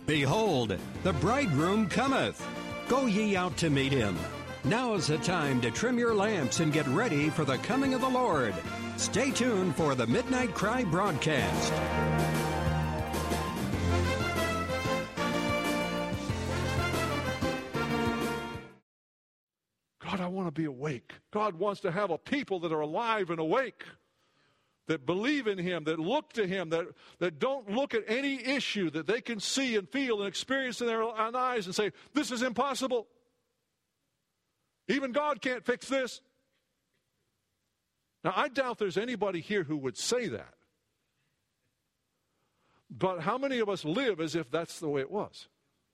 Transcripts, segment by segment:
Behold, the bridegroom cometh. Go ye out to meet him. Now is the time to trim your lamps and get ready for the coming of the Lord. Stay tuned for the Midnight Cry broadcast. God, I want to be awake. God wants to have a people that are alive and awake, that believe in Him, that look to Him, that don't look at any issue that they can see and feel and experience in their own eyes and say, this is impossible. Even God can't fix this. Now, I doubt there's anybody here who would say that. But how many of us live as if that's the way it was?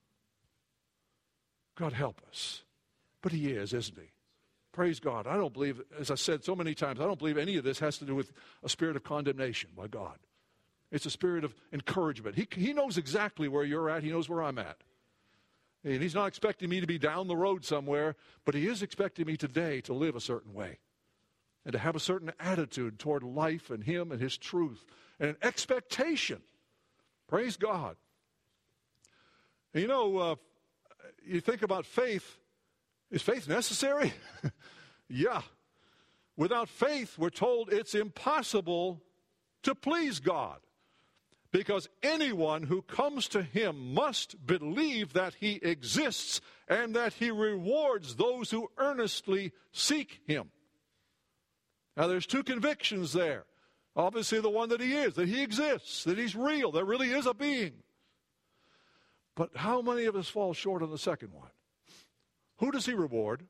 God help us. But He is, isn't He? Praise God. I don't believe, as I said so many times, I don't believe any of this has to do with a spirit of condemnation by God. It's a spirit of encouragement. He knows exactly where you're at. He knows where I'm at. And He's not expecting me to be down the road somewhere, but He is expecting me today to live a certain way and to have a certain attitude toward life and Him and His truth and an expectation. Praise God. And you think about faith. Is faith necessary? Yeah. Without faith, we're told it's impossible to please God, because anyone who comes to Him must believe that He exists and that He rewards those who earnestly seek Him. Now, there's two convictions there. Obviously, the one that He is, that He exists, that He's real, there really is a being. But how many of us fall short on the second one? Who does He reward?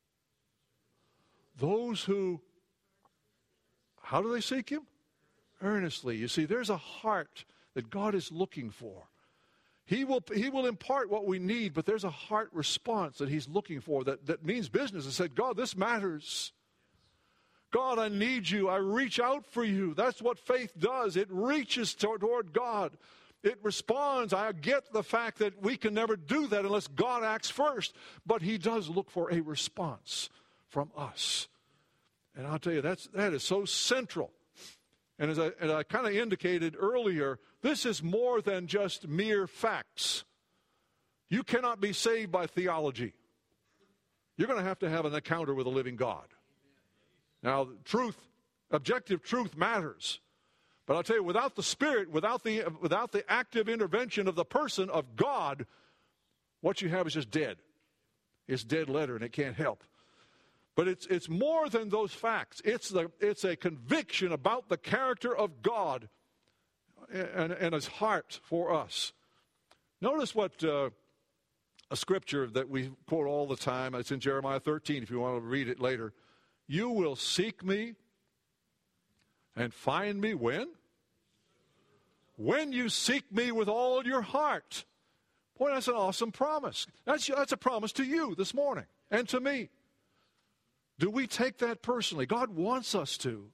Those who, how do they seek Him? Earnestly. You see, there's a heart that God is looking for. He will impart what we need, but there's a heart response that He's looking for that means business. And said, God, this matters. God, I need you. I reach out for you. That's what faith does. It reaches toward God. It responds. I get the fact that we can never do that unless God acts first. But He does look for a response from us. And I'll tell you, that is so central. And as I kind of indicated earlier, this is more than just mere facts. You cannot be saved by theology. You're going to have an encounter with a living God. Now, truth, objective truth matters. But I'll tell you, without the Spirit, without the active intervention of the person of God, what you have is just dead. It's dead letter, and it can't help. But it's more than those facts. It's a conviction about the character of God and His heart for us. Notice what a scripture that we quote all the time. It's in Jeremiah 13, if you want to read it later. You will seek me and find me when? When you seek me with all your heart. Boy, that's an awesome promise. That's a promise to you this morning and to me. Do we take that personally? God wants us to.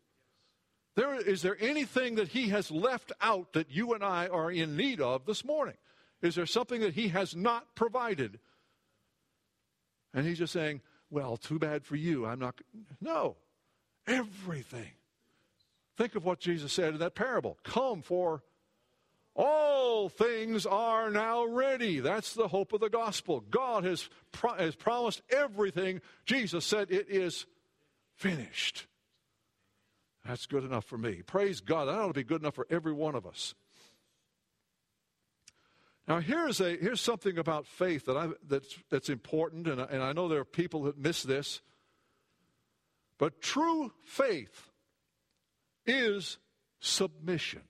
Is there anything that He has left out that you and I are in need of this morning? Is there something that He has not provided? And He's just saying, well, too bad for you. No. Everything. Think of what Jesus said in that parable. Come, for all things are now ready. That's the hope of the gospel. God has promised everything. Jesus said it is finished. That's good enough for me. Praise God. That ought to be good enough for every one of us. Now, here's something about faith that's important, and I know there are people that miss this. But true faith is submission.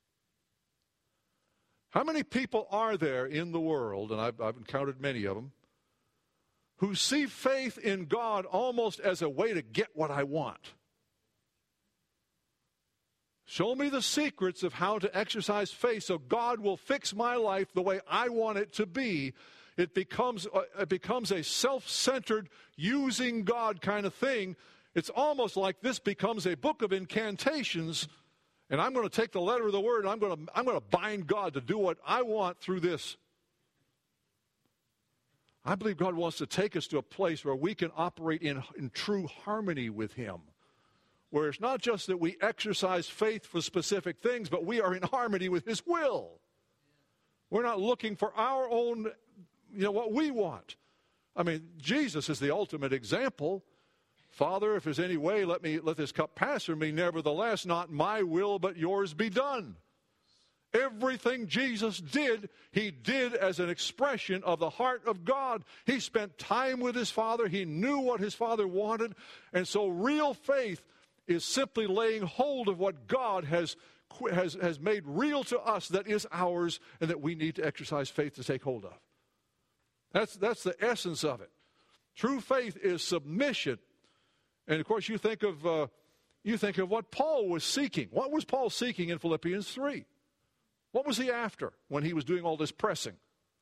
How many people are there in the world, and I've encountered many of them, who see faith in God almost as a way to get what I want? Show me the secrets of how to exercise faith so God will fix my life the way I want it to be. It becomes a self-centered, using God kind of thing. It's almost like this becomes a book of incantations, and I'm going to take the letter of the word, and I'm going to bind God to do what I want through this. I believe God wants to take us to a place where we can operate in true harmony with Him, where it's not just that we exercise faith for specific things, but we are in harmony with His will. We're not looking for our own, what we want. I mean, Jesus is the ultimate example. Father, if there's any way, let this cup pass from me. Nevertheless, not my will, but yours be done. Everything Jesus did, he did as an expression of the heart of God. He spent time with his Father. He knew what his Father wanted. And so real faith is simply laying hold of what God has made real to us, that is ours, and that we need to exercise faith to take hold of. That's the essence of it. True faith is submission. And of course, you think of what Paul was seeking. What was Paul seeking in Philippians 3? What was he after when he was doing all this pressing?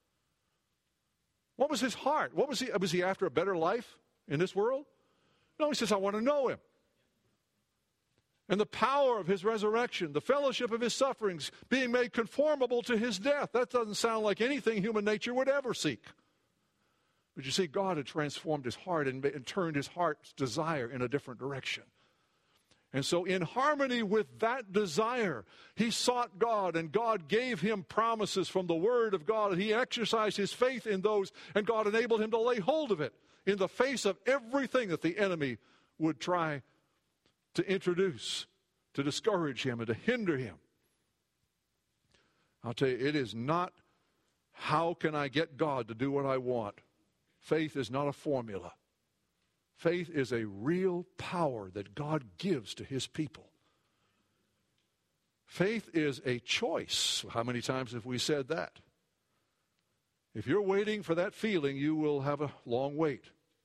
What was his heart? Was he after a better life in this world? No, he says, I want to know him. And the power of his resurrection, the fellowship of his sufferings, being made conformable to his death. That doesn't sound like anything human nature would ever seek. But you see, God had transformed his heart and turned his heart's desire in a different direction. And so in harmony with that desire, he sought God, and God gave him promises from the Word of God, and he exercised his faith in those, and God enabled him to lay hold of it in the face of everything that the enemy would try to introduce, to discourage him and to hinder him. I'll tell you, it is not how can I get God to do what I want. Faith is not a formula. Faith is a real power that God gives to his people. Faith is a choice. How many times have we said that? If you're waiting for that feeling, you will have a long wait.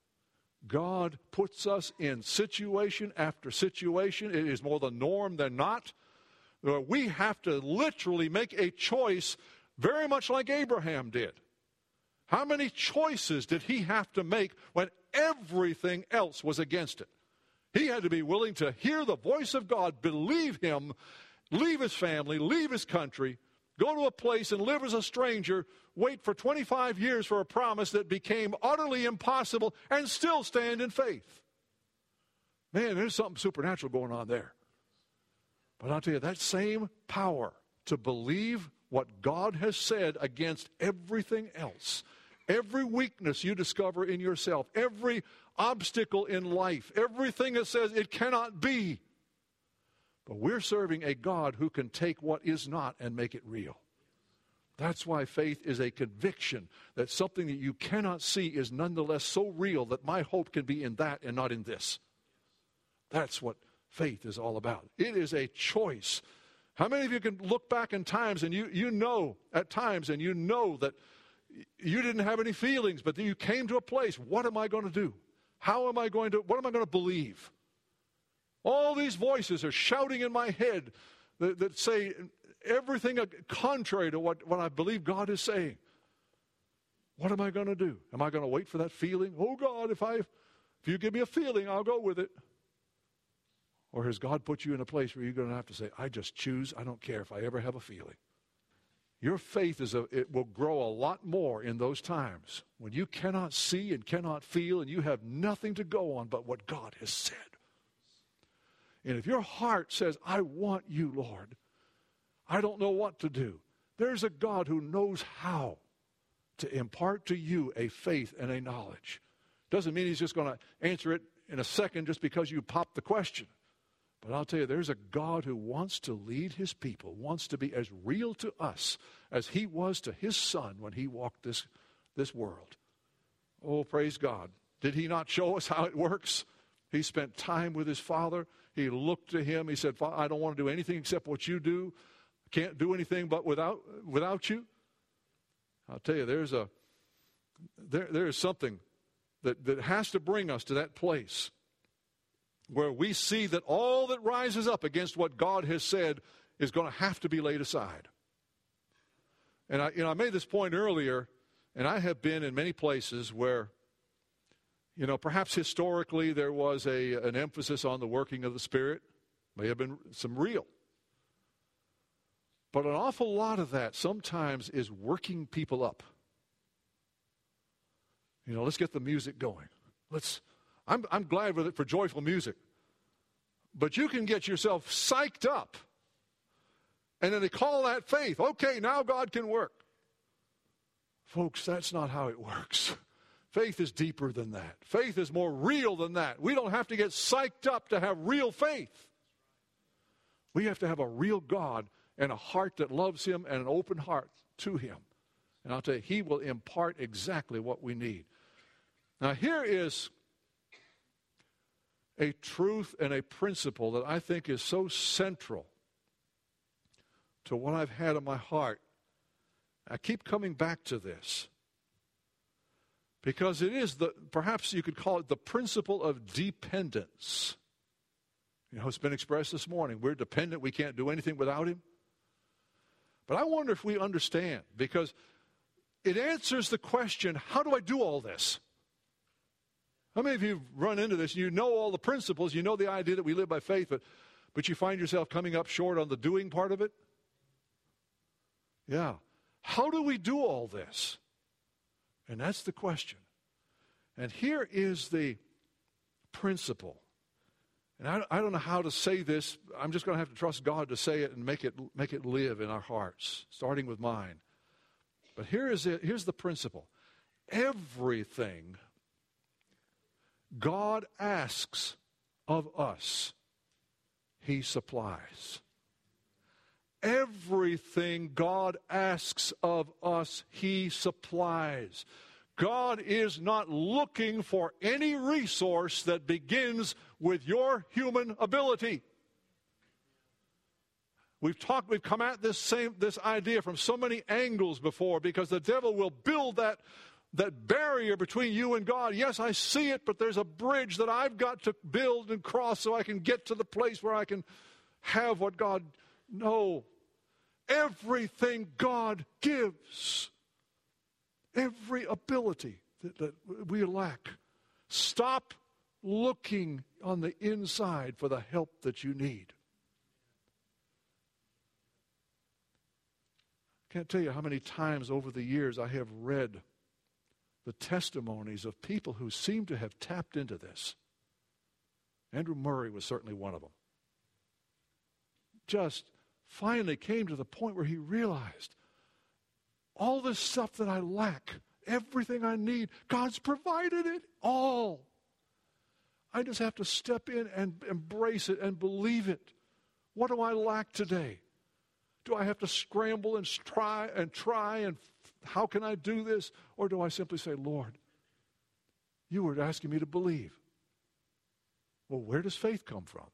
God puts us in situation after situation. It is more the norm than not. We have to literally make a choice, very much like Abraham did. How many choices did he have to make when everything else was against it? He had to be willing to hear the voice of God, believe him, leave his family, leave his country, go to a place and live as a stranger, wait for 25 years for a promise that became utterly impossible, and still stand in faith. Man, there's something supernatural going on there. But I'll tell you, that same power to believe what God has said against everything else, every weakness you discover in yourself, every obstacle in life, everything that says it cannot be. But we're serving a God who can take what is not and make it real. That's why faith is a conviction that something that you cannot see is nonetheless so real that my hope can be in that and not in this. That's what faith is all about. It is a choice. How many of you can look back in times and you know at times and you know that you didn't have any feelings, but then you came to a place, what am I going to do? What am I going to believe? All these voices are shouting in my head that say everything contrary to what I believe God is saying. What am I going to do? Am I going to wait for that feeling? Oh God, if you give me a feeling, I'll go with it. Or has God put you in a place where you're going to have to say, I just choose, I don't care if I ever have a feeling. Your faith it will grow a lot more in those times when you cannot see and cannot feel and you have nothing to go on but what God has said. And if your heart says, I want you, Lord, I don't know what to do, there's a God who knows how to impart to you a faith and a knowledge. Doesn't mean he's just going to answer it in a second just because you popped the question. But I'll tell you, there's a God who wants to lead his people, wants to be as real to us as he was to his son when he walked this world. Oh, praise God. Did he not show us how it works? He spent time with his Father. He looked to him. He said, I don't want to do anything except what you do. I can't do anything but without you. I'll tell you, there is something that has to bring us to that place where we see that all that rises up against what God has said is going to have to be laid aside. And I made this point earlier, and I have been in many places where, perhaps historically there was an emphasis on the working of the Spirit. May have been some real. But an awful lot of that sometimes is working people up. Let's get the music going. I'm glad with it for joyful music. But you can get yourself psyched up. And then they call that faith. Okay, now God can work. Folks, that's not how it works. Faith is deeper than that. Faith is more real than that. We don't have to get psyched up to have real faith. We have to have a real God and a heart that loves him and an open heart to him. And I'll tell you, he will impart exactly what we need. Now, here is a truth and a principle that I think is so central to what I've had in my heart. I keep coming back to this because it is perhaps you could call it the principle of dependence. You know, it's been expressed this morning. We're dependent. We can't do anything without him. But I wonder if we understand, because it answers the question, how do I do all this? How many of you run into this? You know all the principles. You know the idea that we live by faith, but you find yourself coming up short on the doing part of it? Yeah. How do we do all this? And that's the question. And here is the principle. And I don't know how to say this. I'm just going to have to trust God to say it and make it live in our hearts, starting with mine. But here's the principle. Everything God asks of us, he supplies. Everything God asks of us, he supplies. God is not looking for any resource that begins with your human ability. We've come at this idea from so many angles before, because the devil will build that barrier between you and God. Yes, I see it, but there's a bridge that I've got to build and cross so I can get to the place where I can have what God knows. Everything God gives, every ability that we lack. Stop looking on the inside for the help that you need. I can't tell you how many times over the years I have read the testimonies of people who seem to have tapped into this. Andrew Murray was certainly one of them. Just finally came to the point where he realized all this stuff that I lack, everything I need, God's provided it all. I just have to step in and embrace it and believe it. What do I lack today? Do I have to scramble and try and how can I do this? Or do I simply say, Lord, you were asking me to believe. Well, where does faith come from?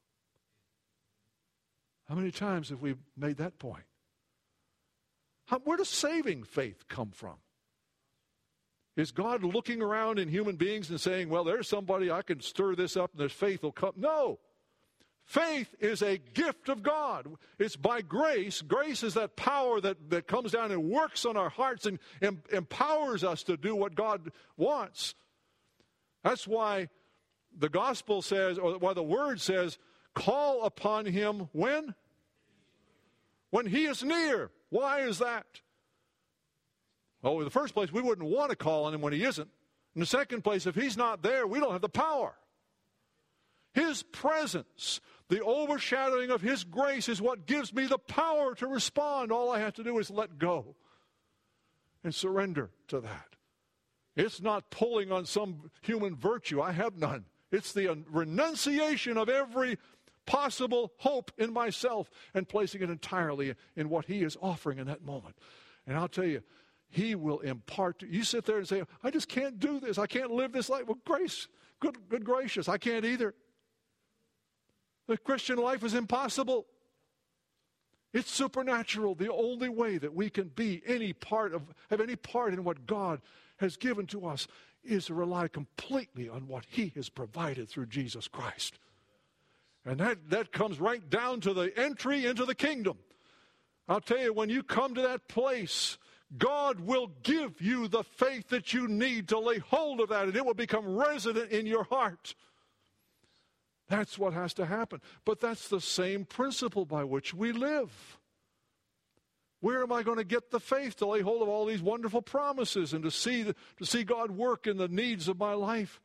How many times have we made that point? Where does saving faith come from? Is God looking around in human beings and saying, well, there's somebody, I can stir this up and there's faith will come? No. Faith is a gift of God. It's by grace. Grace is that power that comes down and works on our hearts and empowers us to do what God wants. That's why the gospel says, or why the word says, call upon him when? When he is near. Why is that? Well, in the first place, we wouldn't want to call on him when he isn't. In the second place, if he's not there, we don't have the power. His presence, the overshadowing of his grace, is what gives me the power to respond. All I have to do is let go and surrender to that. It's not pulling on some human virtue. I have none. It's the renunciation of every possible hope in myself and placing it entirely in what he is offering in that moment. And I'll tell you, he will impart. You sit there and say, I just can't do this. I can't live this life. Well, grace, good gracious, I can't either. The Christian life is impossible. It's supernatural. The only way that we can be have any part in what God has given to us is to rely completely on what he has provided through Jesus Christ. And that comes right down to the entry into the kingdom. I'll tell you, when you come to that place, God will give you the faith that you need to lay hold of that, and it will become resident in your heart. That's what has to happen. But that's the same principle by which we live. Where am I going to get the faith to lay hold of all these wonderful promises and to see God work in the needs of my life?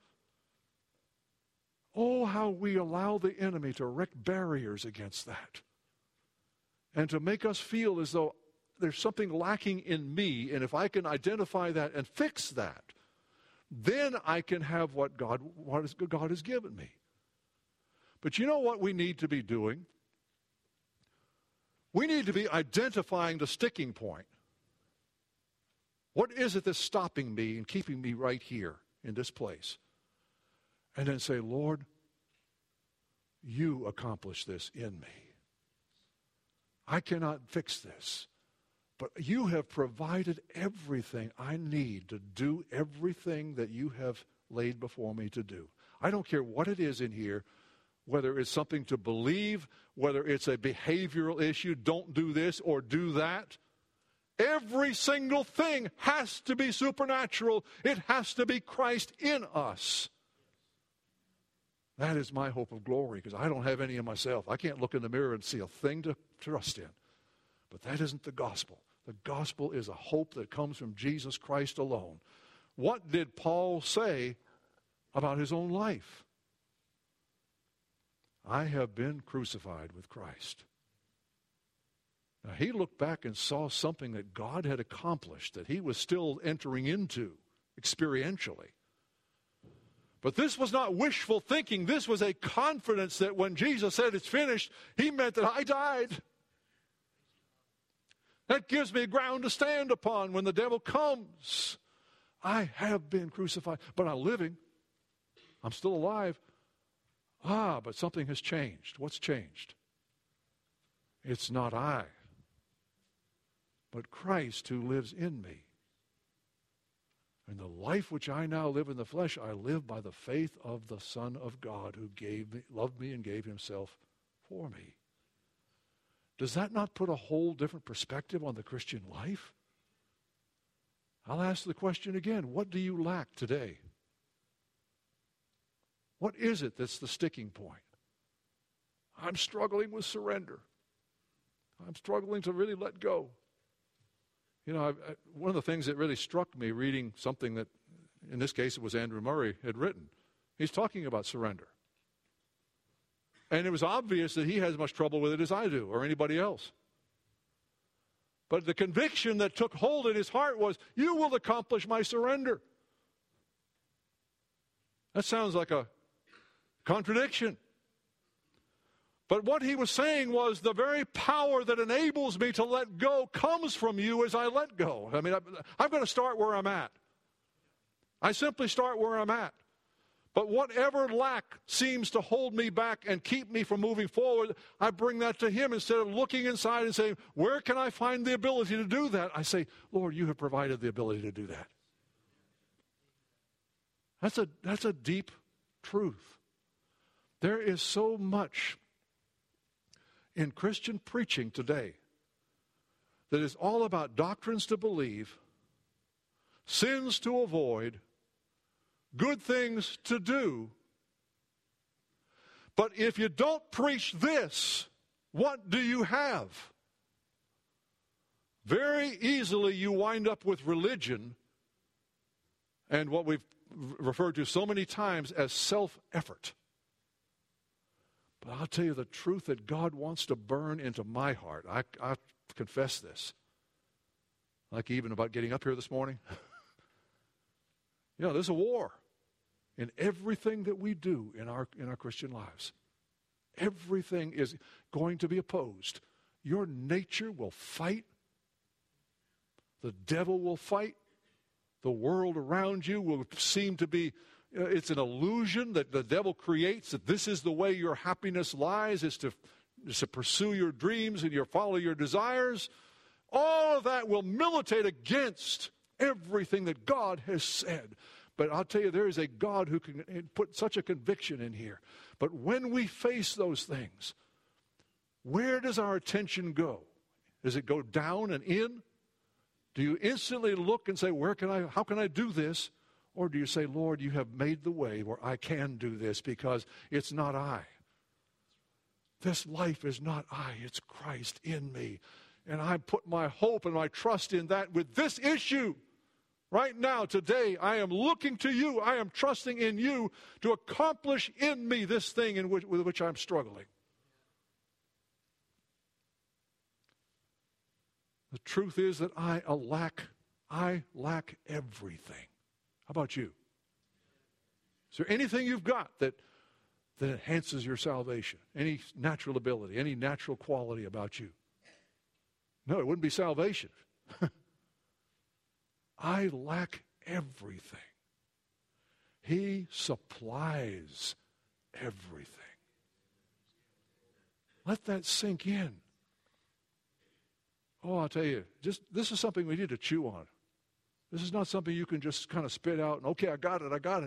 Oh, how we allow the enemy to erect barriers against that and to make us feel as though there's something lacking in me, and if I can identify that and fix that, then I can have what God has given me. But you know what we need to be doing? We need to be identifying the sticking point. What is it that's stopping me and keeping me right here in this place? And then say, Lord, you accomplish this in me. I cannot fix this, but you have provided everything I need to do everything that you have laid before me to do. I don't care what it is in here, whether it's something to believe, whether it's a behavioral issue, don't do this or do that. Every single thing has to be supernatural. It has to be Christ in us. That is my hope of glory, because I don't have any of myself. I can't look in the mirror and see a thing to trust in. But that isn't the gospel. The gospel is a hope that comes from Jesus Christ alone. What did Paul say about his own life? I have been crucified with Christ. Now, he looked back and saw something that God had accomplished, that he was still entering into experientially. But this was not wishful thinking. This was a confidence that when Jesus said it's finished, he meant that I died. That gives me ground to stand upon when the devil comes. I have been crucified, but I'm living. I'm still alive. But something has changed. What's changed? It's not I, but Christ who lives in me. And the life which I now live in the flesh, I live by the faith of the Son of God who loved me and gave himself for me. Does that not put a whole different perspective on the Christian life? I'll ask the question again. What do you lack today? What is it that's the sticking point? I'm struggling with surrender. I'm struggling to really let go. You know, one of the things that really struck me reading something that, in this case, it was Andrew Murray had written. He's talking about surrender. And it was obvious that he has as much trouble with it as I do or anybody else. But the conviction that took hold in his heart was, you will accomplish my surrender. That sounds like a contradiction. But what he was saying was the very power that enables me to let go comes from you as I let go. I mean, I've got to start where I'm at. I simply start where I'm at. But whatever lack seems to hold me back and keep me from moving forward, I bring that to him instead of looking inside and saying, where can I find the ability to do that? I say, Lord, you have provided the ability to do that. That's a deep truth. There is so much in Christian preaching today that is all about doctrines to believe, sins to avoid, good things to do. But if you don't preach this, what do you have? Very easily you wind up with religion and what we've referred to so many times as self-effort. But I'll tell you the truth that God wants to burn into my heart. I confess this. Like even about getting up here this morning. You know, there's a war in everything that we do in our Christian lives. Everything is going to be opposed. Your nature will fight. The devil will fight. The world around you will seem to be, it's an illusion that the devil creates, that this is the way your happiness lies, is to pursue your dreams and follow your desires. All of that will militate against everything that God has said. But I'll tell you, there is a God who can put such a conviction in here. But when we face those things, where does our attention go? Does it go down and in? Do you instantly look and say, how can I do this? Or do you say, Lord, you have made the way where I can do this because it's not I. This life is not I, it's Christ in me. And I put my hope and my trust in that with this issue. Right now, today, I am looking to you. I am trusting in you to accomplish in me this thing with which I'm struggling. The truth is that I lack everything. How about you? Is there anything you've got that enhances your salvation? Any natural ability, any natural quality about you? No, it wouldn't be salvation. I lack everything. He supplies everything. Let that sink in. Oh, I'll tell you, this is something we need to chew on. This is not something you can just kind of spit out and, okay, I got it.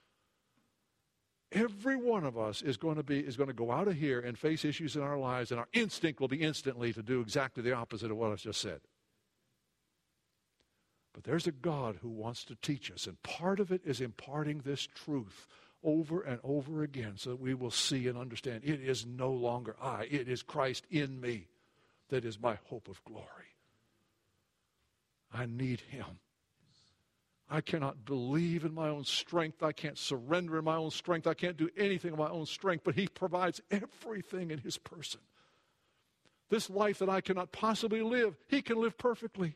Every one of us is going to go out of here and face issues in our lives, and our instinct will be instantly to do exactly the opposite of what I just said. But there's a God who wants to teach us, and part of it is imparting this truth over and over again so that we will see and understand it is no longer I, it is Christ in me that is my hope of glory. I need Him. I cannot believe in my own strength. I can't surrender in my own strength. I can't do anything in my own strength, but He provides everything in His person. This life that I cannot possibly live, He can live perfectly.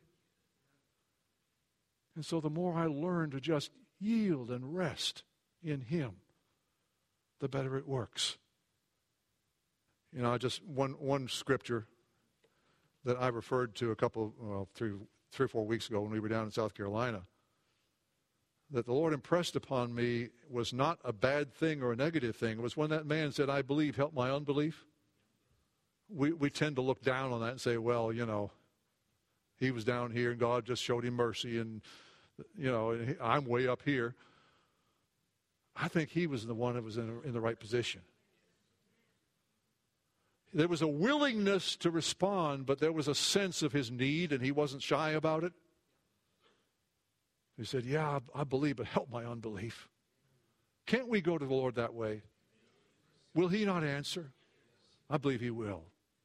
And so the more I learn to just yield and rest in Him, the better it works. You know, just one scripture that I referred to three or 4 weeks ago when we were down in South Carolina, that the Lord impressed upon me was not a bad thing or a negative thing. It was when that man said, I believe, help my unbelief. We tend to look down on that and say, well, you know, he was down here and God just showed him mercy and, you know, I'm way up here. I think he was the one that was in the right position. There was a willingness to respond, but there was a sense of his need, and he wasn't shy about it. He said, yeah, I believe, but help my unbelief. Can't we go to the Lord that way? Will He not answer? I believe He will.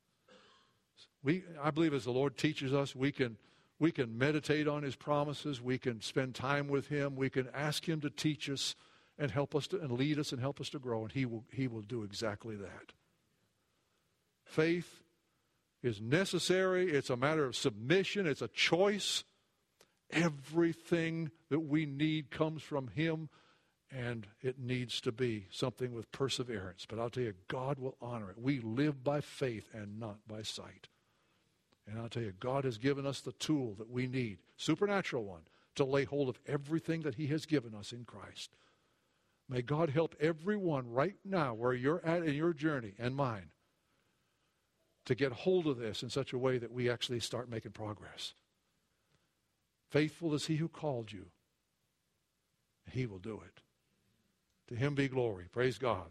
I believe as the Lord teaches us, we can meditate on His promises. We can spend time with Him. We can ask Him to teach us and help us and lead us and help us to grow, and He will do exactly that. Faith is necessary. It's a matter of submission. It's a choice. Everything that we need comes from Him, and it needs to be something with perseverance. But I'll tell you, God will honor it. We live by faith and not by sight. And I'll tell you, God has given us the tool that we need, supernatural one, to lay hold of everything that He has given us in Christ. May God help everyone right now where you're at in your journey and mine to get hold of this in such a way that we actually start making progress. Faithful is He who called you. He will do it. To Him be glory. Praise God.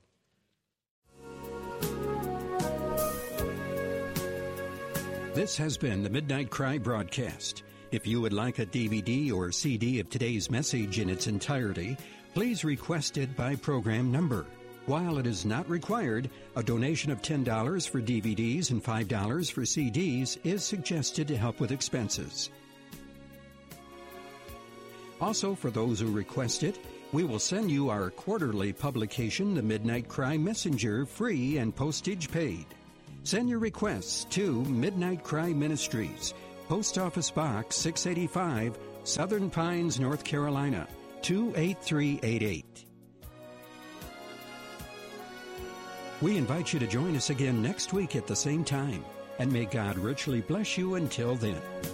This has been the Midnight Cry broadcast. If you would like a DVD or CD of today's message in its entirety, please request it by program number. While it is not required, a donation of $10 for DVDs and $5 for CDs is suggested to help with expenses. Also, for those who request it, we will send you our quarterly publication, The Midnight Cry Messenger, free and postage paid. Send your requests to Midnight Cry Ministries, Post Office Box 685, Southern Pines, North Carolina, 28388. We invite you to join us again next week at the same time, and may God richly bless you until then.